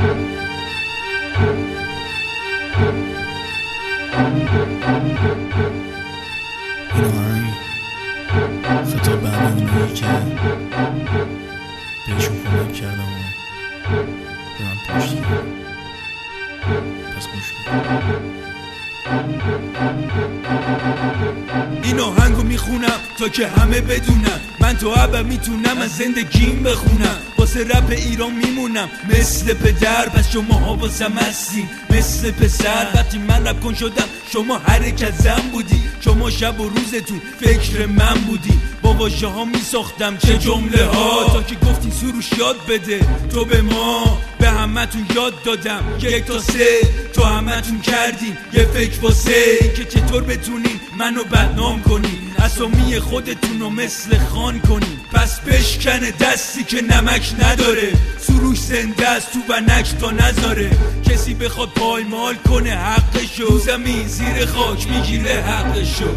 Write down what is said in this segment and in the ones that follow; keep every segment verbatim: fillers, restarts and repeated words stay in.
این آهنگ خطاب به همه اونایی که بهشون کمک کردم و به من پشت کردم. پس گوش کن. این آهنگو میخونم تا که همه بدونم من تو ابد میتونم از زندگیم بخونم. واسه رپ ایران میمونم مثل پدر، پس شما ها واسم هستین مثل پسر. وقتی من رپ کن شدم شما حرکت زن بودی، شما شب و روزتون فکر من بودی. با واژه ها میساختم چه جمله ها تا که گفتین سروش یاد بده تو به ما. به همتون یاد دادم یک تا سه، تو همتون کردین یه فکر واسه که چطور بتونین منو بدنام کنین، اسامی خودتونو مثل خان کنین. پس بشکنه دستی که نمک نداره، سروش زنده است تو ونک تا نذاره کسی بخواد پایمال کنه حقشو. زمین زیر خاک میگیره حقشو.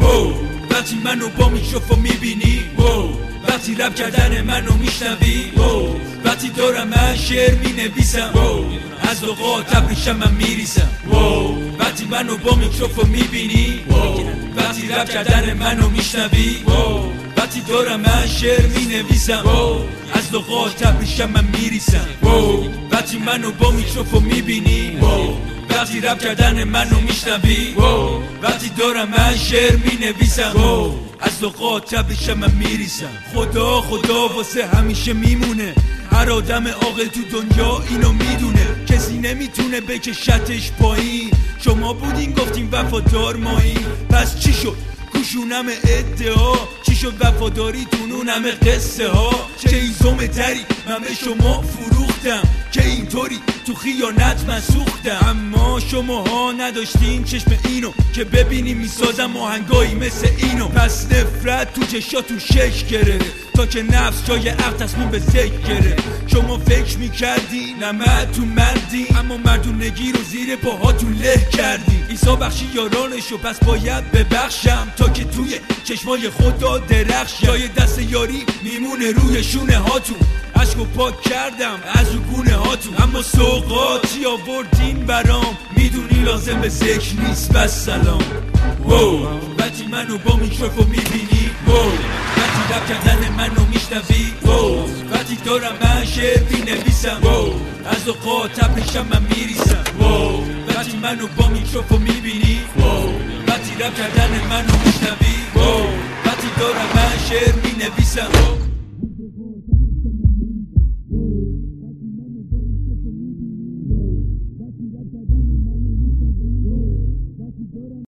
وقتی منو با میکروفون میبینی، وقتی رپ کردن منو میشنوی، وقتی دارم من شعر مینویسم، از لغات ابریشم من میریسم. وقتی منو با میکروفون میبینی، وقتی رپ کردن منو میشنوی، وقتی دارم من شعر مینویسم، از لغات ابریشم من میریسم. وقتی منو با میکروفون میبینی، وقتی رپ کردن منو میشنوی، وقتی دارم من شعر مینویسم، از لغات ابریشم من میریسم. خدا خدا واسه همیشه میمونه، هر آدم عاقل تو دنیا اینو میدونه. کسی نمیتونه بکشتش پایین، شما بودین گفتین وفادار مایی. پس چی شد کوشونم ادعا، چی شد وفاداریتون اون همه قصه ها؟ چه ایزومه تری من به شما فروختم که اینطوری تو خیانت من سوختم. اما شماها نداشتین چشم اینو که ببینیم میسازم آهنگایی مثل اینو. پس نفرت تو چشاتون شش گرفت تا که نفس جای عقل تصمیم به ذکر گرفت. شما فکر میکردین همتون مردین، اما مردونگی رو زیر پاهاتون له کردین. عیسی بخشی یارانشو پس باید ببخشم تا که توی چشمای خدا درخشم. جای دست یاری میمونه روی شونه هاتون، عشقو پاک کردم از رو گونه هاتون. اما سوقاتی آوردین برام، میدونی لازم به ذکر نیست بس سلام. وقتی منو با میکروفون میبینی، وقتی رپ کردن منو میشنوی، وقتی دارم من شعر مینویسم، از اوقات ابریشم من میریسم. وقتی منو با میکروفون میبینی، وقتی رپ کردن منو میشنوی، وقتی دارم من شعر مینویسم.